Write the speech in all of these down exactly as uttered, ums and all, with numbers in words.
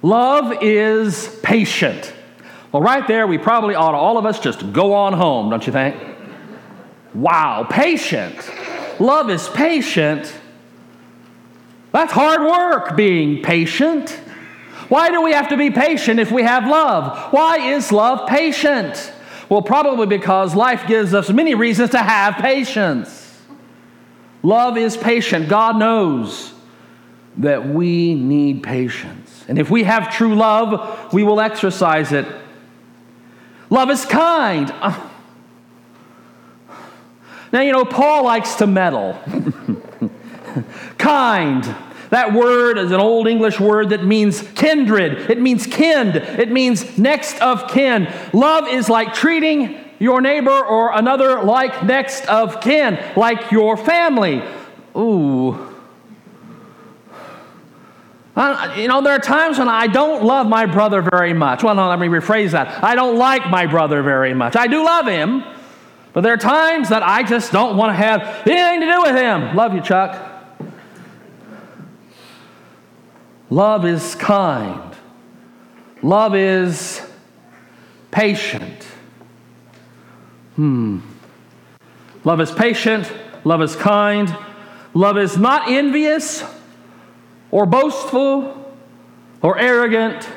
Love is patient. Well, right there, we probably ought to, all of us, just go on home, don't you think? Wow, patient. Love is patient. That's hard work, being patient. Why do we have to be patient if we have love? Why is love patient? Well, probably because life gives us many reasons to have patience. Love is patient. God knows that we need patience. And if we have true love, we will exercise it. Love is kind. Now, you know, Paul likes to meddle. Kind. That word is an old English word that means kindred. It means kind. It means next of kin. Love is like treating your neighbor or another like next of kin, like your family. Ooh. Uh, you know, there are times when I don't love my brother very much. Well, no, let me rephrase that. I don't like my brother very much. I do love him, but there are times that I just don't want to have anything to do with him. Love you, Chuck. Love is kind. Love is patient. Hmm. Love is patient. Love is kind. Love is not envious or boastful or arrogant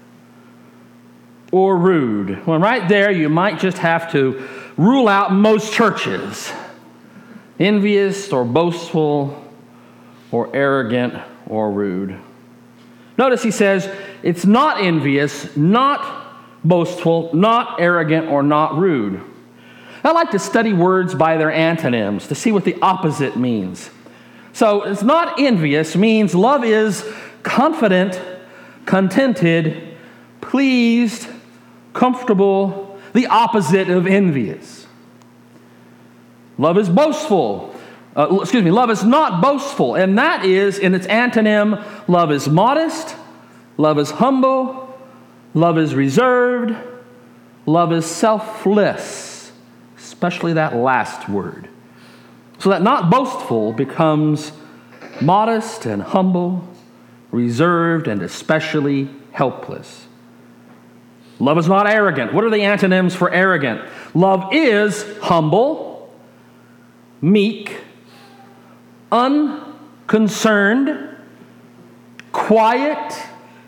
or rude. Well, right there, you might just have to rule out most churches. Envious or boastful or arrogant or rude. Notice he says it's not envious, not boastful, not arrogant, or not rude. I like to study words by their antonyms to see what the opposite means. So it's not envious means love is confident, contented, pleased, comfortable, the opposite of envious. Love is boastful. Uh, excuse me, love is not boastful, and that is, in its antonym, love is modest, love is humble, love is reserved, love is selfless, especially that last word. So that not boastful becomes modest and humble, reserved, and especially helpless. Love is not arrogant. What are the antonyms for arrogant? Love is humble, meek, unconcerned, quiet,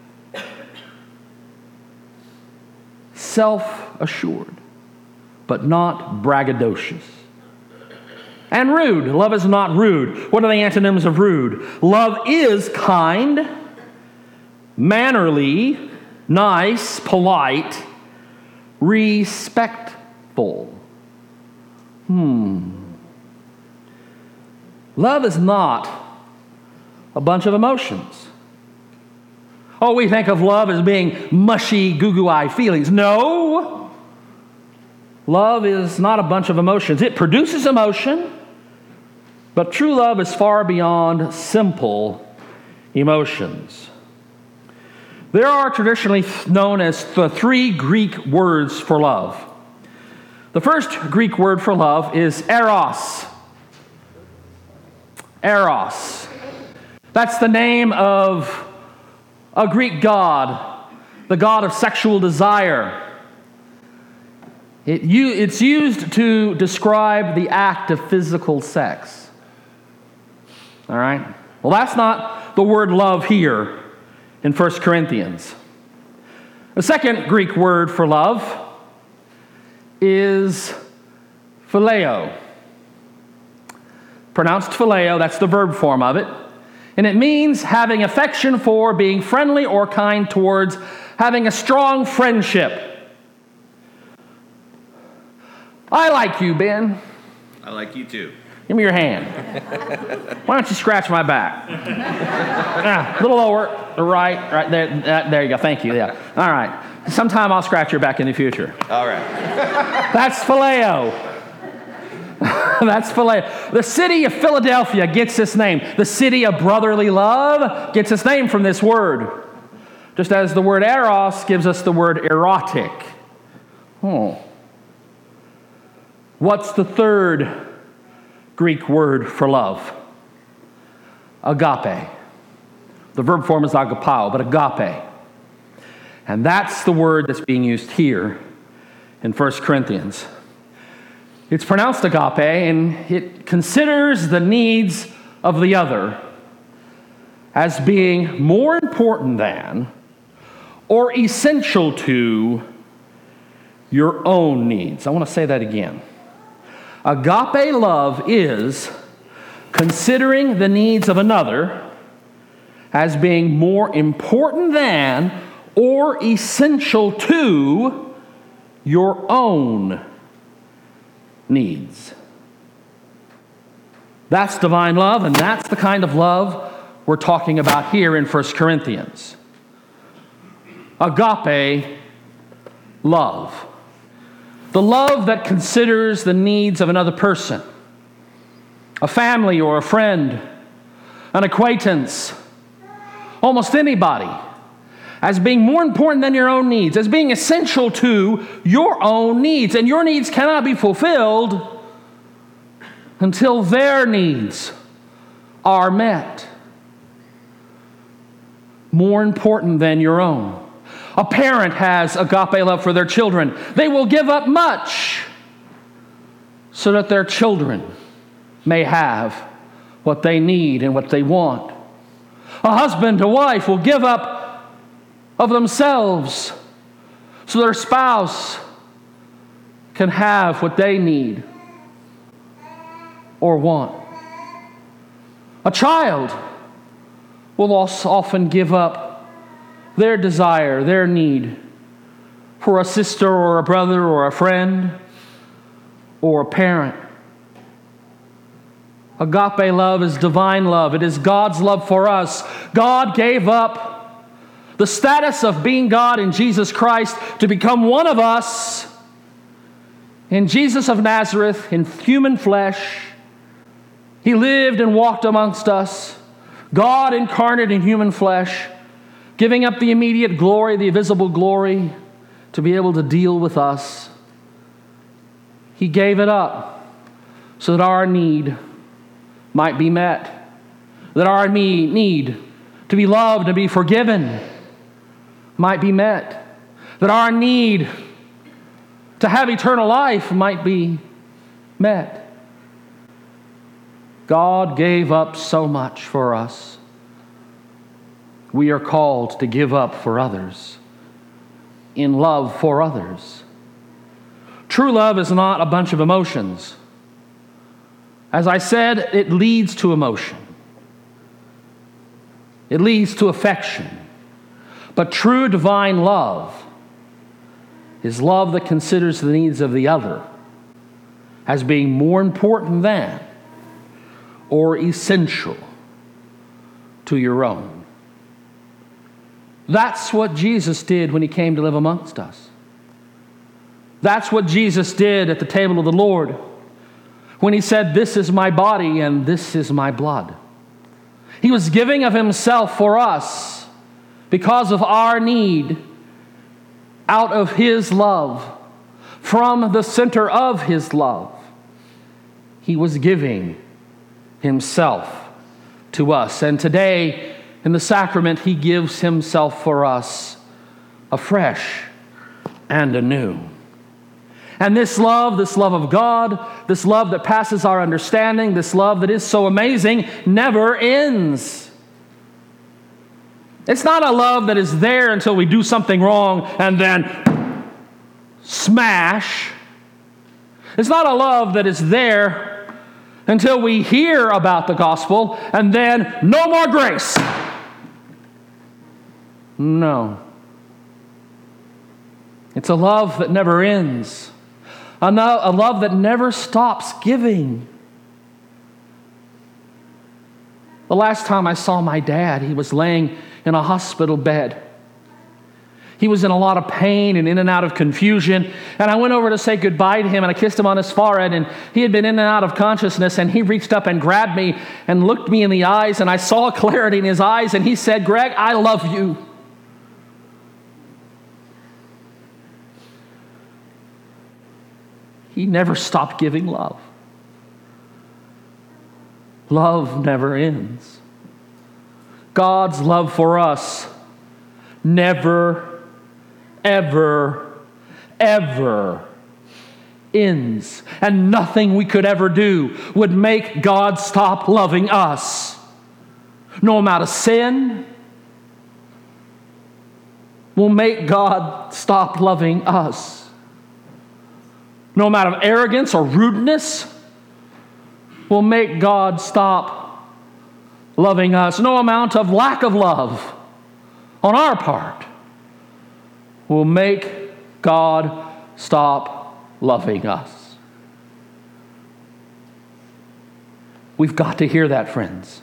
self-assured, but not braggadocious. And rude. Love is not rude. What are the antonyms of rude? Love is kind, mannerly, nice, polite, respectful. Hmm. Love is not a bunch of emotions. Oh, we think of love as being mushy, goo-goo-eye feelings. No. Love is not a bunch of emotions. It produces emotion, but true love is far beyond simple emotions. There are traditionally known as the three Greek words for love. The first Greek word for love is eros. Eros. That's the name of a Greek god, the god of sexual desire. It, you, it's used to describe the act of physical sex. All right? Well, that's not the word love here in First Corinthians. The second Greek word for love is phileo. Pronounced phileo, that's the verb form of it. And it means having affection for, being friendly or kind towards, having a strong friendship. I like you, Ben. I like you too. Give me your hand. Why don't you scratch my back? Yeah, a little lower, right, right there. Uh, there you go. Thank you. Yeah. All right. Sometime I'll scratch your back in the future. All right. That's phileo. That's phileo. The city of Philadelphia gets its name. The city of brotherly love gets its name from this word. Just as the word eros gives us the word erotic. Oh. What's the third Greek word for love? Agape. The verb form is agapao, but agape. And that's the word that's being used here in First Corinthians. It's pronounced agape, and it considers the needs of the other as being more important than or essential to your own needs. I want to say that again. Agape love is considering the needs of another as being more important than or essential to your own needs. That's divine love, and that's the kind of love we're talking about here in First Corinthians. Agape love. The love that considers the needs of another person, a family or a friend, an acquaintance, almost anybody, as being more important than your own needs, as being essential to your own needs. And your needs cannot be fulfilled until their needs are met. More important than your own. A parent has agape love for their children. They will give up much so that their children may have what they need and what they want. A husband, a wife will give up of themselves so their spouse can have what they need or want. A child will also often give up their desire, their need for a sister or a brother or a friend or a parent. Agape love is divine love. It is God's love for us. God gave up the status of being God in Jesus Christ to become one of us in Jesus of Nazareth in human flesh. He lived and walked amongst us, God incarnate in human flesh, giving up the immediate glory, the visible glory, to be able to deal with us. He gave it up so that our need might be met, that our need to be loved and be forgiven might be met, that our need to have eternal life might be met. God gave up so much for us. We are called to give up for others, in love for others. True love is not a bunch of emotions. As I said, it leads to emotion. It leads to affection. But true divine love is love that considers the needs of the other as being more important than or essential to your own. That's what Jesus did when he came to live amongst us. That's what Jesus did at the table of the Lord when he said, "This is my body and this is my blood." He was giving of himself for us because of our need, out of his love, from the center of his love. He was giving himself to us. And today, in the sacrament, he gives himself for us afresh and anew. And this love, this love of God, this love that passes our understanding, this love that is so amazing, never ends. It's not a love that is there until we do something wrong and then smash. It's not a love that is there until we hear about the gospel and then no more grace. No. It's a love that never ends. A, no, a love that never stops giving. The last time I saw my dad, he was laying in a hospital bed. He was in a lot of pain and in and out of confusion. And I went over to say goodbye to him, and I kissed him on his forehead, and he had been in and out of consciousness, and he reached up and grabbed me and looked me in the eyes, and I saw clarity in his eyes, and he said, "Greg, I love you." He never stopped giving love. Love never ends. God's love for us never ever, ever ends. And nothing we could ever do would make God stop loving us. No amount of sin will make God stop loving us. No amount of arrogance or rudeness will make God stop loving us. No amount of lack of love on our part will make God stop loving us. We've got to hear that, friends.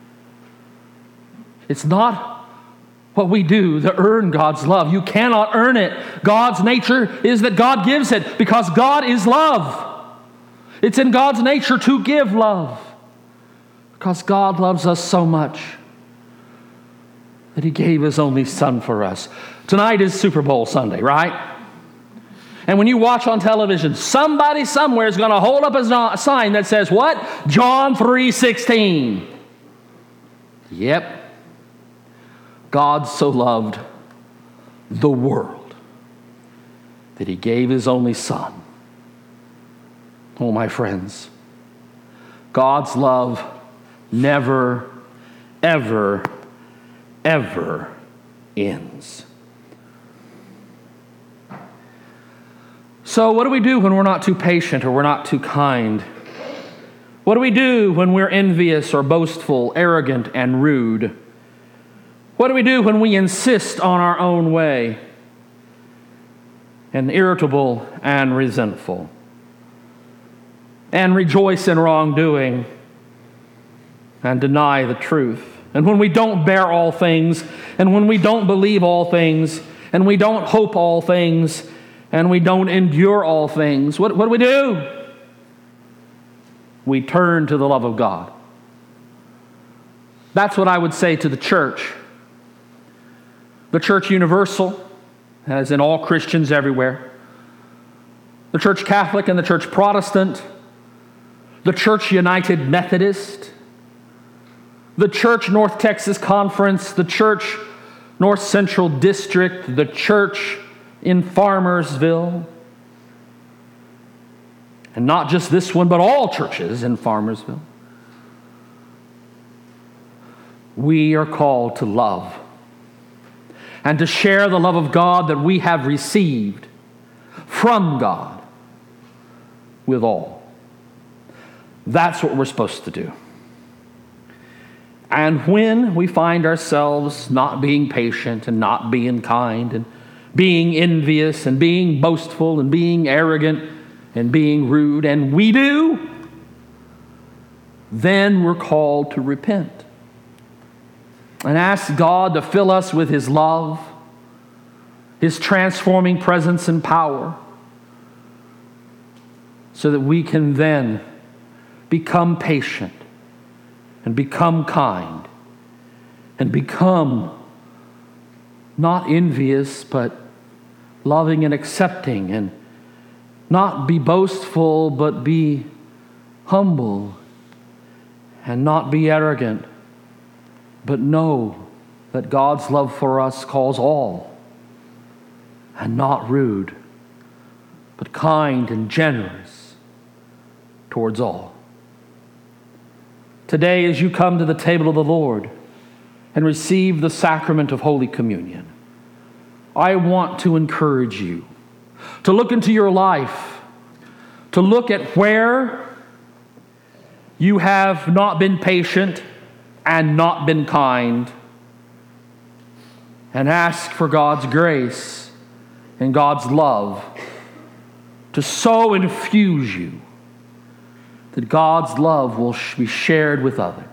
It's not what we do to earn God's love. You cannot earn it. God's nature is that God gives it because God is love. It's in God's nature to give love because God loves us so much that He gave His only Son for us. Tonight is Super Bowl Sunday, right? And when you watch on television, somebody somewhere is going to hold up a sign that says what? John three sixteen. Yep. God so loved the world that He gave His only Son. Oh, my friends, God's love never, ever, ever ends. So what do we do when we're not too patient or we're not too kind? What do we do when we're envious or boastful, arrogant, and rude? What do we do when we insist on our own way and irritable and resentful and rejoice in wrongdoing and deny the truth? And when we don't bear all things and when we don't believe all things and we don't hope all things and we don't endure all things, what, what do we do? We turn to the love of God. That's what I would say to the church. The church universal, as in all Christians everywhere. The church Catholic and the church Protestant. The church United Methodist. The church North Texas Conference. The church North Central District. The church in Farmersville. And not just this one, but all churches in Farmersville. We are called to love and to share the love of God that we have received from God with all. That's what we're supposed to do. And when we find ourselves not being patient and not being kind and being envious and being boastful and being arrogant and being rude, and we do, then we're called to repent and ask God to fill us with His love, His transforming presence and power, so that we can then become patient and become kind and become not envious, but loving and accepting, and not be boastful, but be humble, and not be arrogant, but know that God's love for us calls all, and not rude, but kind and generous towards all. Today, as you come to the table of the Lord and receive the sacrament of Holy Communion, I want to encourage you to look into your life, to look at where you have not been patient and not been kind, and ask for God's grace and God's love to so infuse you that God's love will be shared with others.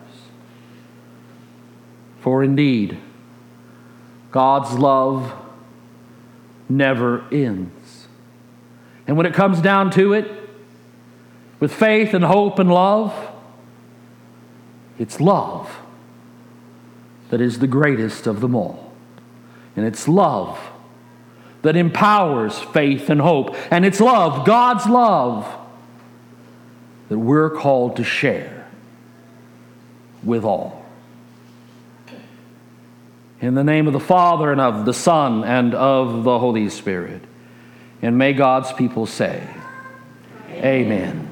For indeed, God's love never ends. And when it comes down to it, with faith and hope and love, it's love that is the greatest of them all. And it's love that empowers faith and hope. And it's love, God's love, that we're called to share with all. In the name of the Father, and of the Son, and of the Holy Spirit. And may God's people say, Amen.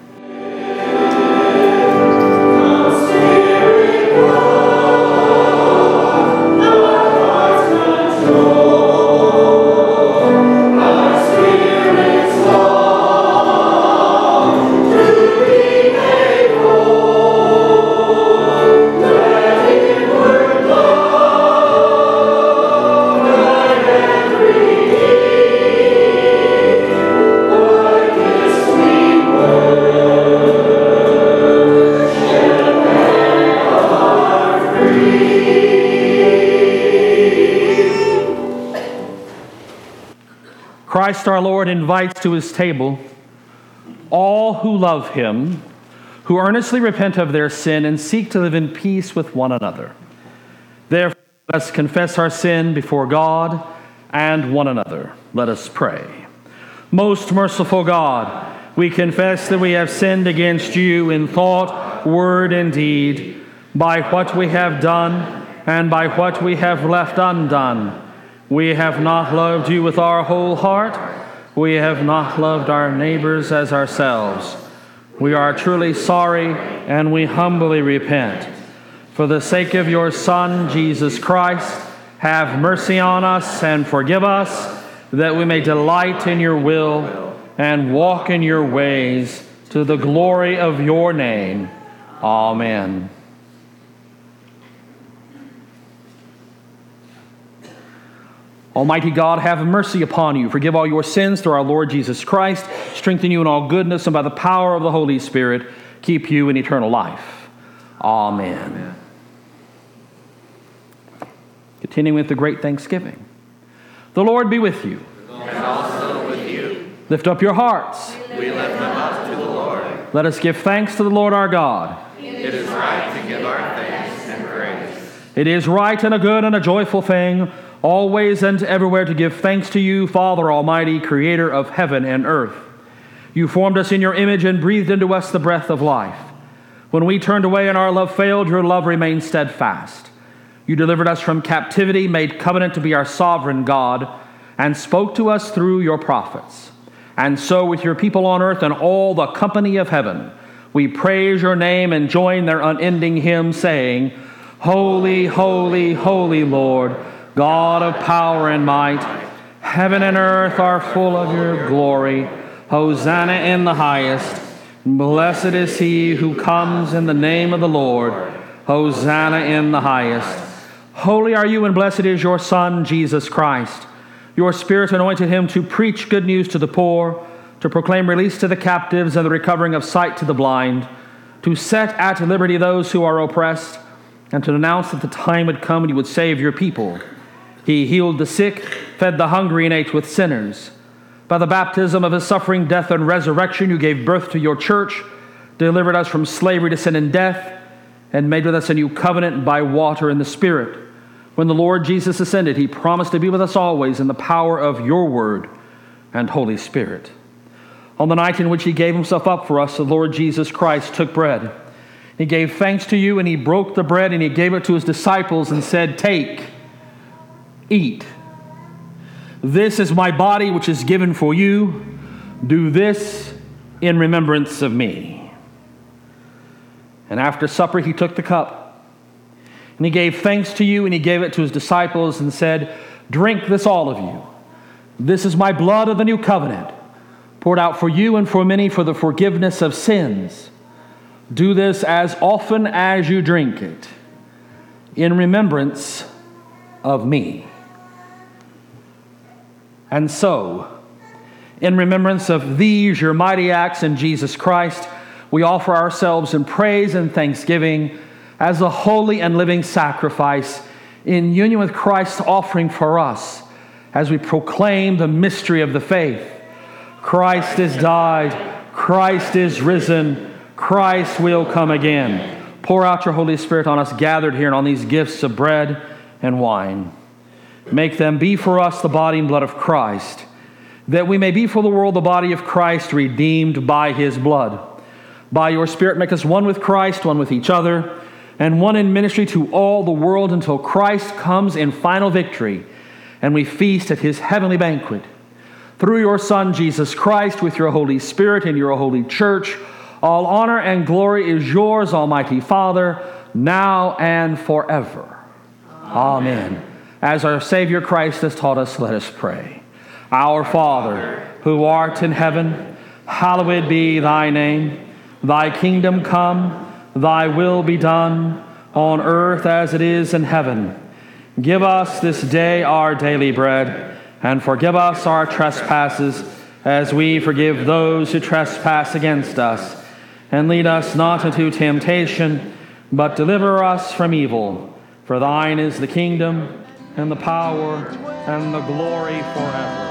Christ our Lord invites to his table all who love him, who earnestly repent of their sin and seek to live in peace with one another. Therefore, let us confess our sin before God and one another. Let us pray. Most merciful God, we confess that we have sinned against you in thought, word, and deed, by what we have done and by what we have left undone. We have not loved you with our whole heart. We have not loved our neighbors as ourselves. We are truly sorry, and we humbly repent. For the sake of your Son, Jesus Christ, have mercy on us and forgive us, that we may delight in your will and walk in your ways to the glory of your name. Amen. Almighty God, have mercy upon you. Forgive all your sins through our Lord Jesus Christ. Strengthen you in all goodness, and by the power of the Holy Spirit, keep you in eternal life. Amen. Amen. Continuing with the great thanksgiving. The Lord be with you. And also with you. Lift up your hearts. We lift them up to the Lord. Let us give thanks to the Lord our God. It is right to give our thanks and praise. It is right and a good and a joyful thing, always and everywhere, to give thanks to you, Father Almighty, creator of heaven and earth. You formed us in your image and breathed into us the breath of life. When we turned away and our love failed, your love remained steadfast. You delivered us from captivity, made covenant to be our sovereign God, and spoke to us through your prophets. And so with your people on earth and all the company of heaven, we praise your name and join their unending hymn, saying, Holy, holy, holy Lord, God of power and might, heaven and earth are full of your glory. Hosanna in the highest. Blessed is he who comes in the name of the Lord. Hosanna in the highest. Holy are you, and blessed is your Son, Jesus Christ. Your Spirit anointed him to preach good news to the poor, to proclaim release to the captives and the recovering of sight to the blind, to set at liberty those who are oppressed, and to announce that the time had come when you would save your people. He healed the sick, fed the hungry, and ate with sinners. By the baptism of his suffering, death, and resurrection, you gave birth to your church, delivered us from slavery to sin and death, and made with us a new covenant by water and the Spirit. When the Lord Jesus ascended, he promised to be with us always in the power of your word and Holy Spirit. On the night in which he gave himself up for us, the Lord Jesus Christ took bread. He gave thanks to you, and he broke the bread, and he gave it to his disciples and said, Take, eat. This is my body, which is given for you. Do this in remembrance of me. And after supper, he took the cup, and he gave thanks to you, and he gave it to his disciples and said, Drink this, all of you. This is my blood of the new covenant, poured out for you and for many for the forgiveness of sins. Do this as often as you drink it, in remembrance of me. And so, in remembrance of these, your mighty acts in Jesus Christ, we offer ourselves in praise and thanksgiving as a holy and living sacrifice in union with Christ's offering for us as we proclaim the mystery of the faith. Christ is died, Christ is risen, Christ will come again. Pour out your Holy Spirit on us gathered here and on these gifts of bread and wine. Make them be for us the body and blood of Christ, that we may be for the world the body of Christ, redeemed by his blood. By your Spirit, make us one with Christ, one with each other. and one in ministry to all the world until Christ comes in final victory and we feast at his heavenly banquet. Through your Son, Jesus Christ, with your Holy Spirit and your holy church, all honor and glory is yours, Almighty Father, now and forever. Amen. Amen. As our Savior Christ has taught us, let us pray. Our Father, who art in heaven, hallowed be thy name. Thy kingdom come, thy will be done, on earth as it is in heaven. Give us this day our daily bread, and forgive us our trespasses, as we forgive those who trespass against us. And lead us not into temptation, but deliver us from evil. For thine is the kingdom, and the power, and the glory forever.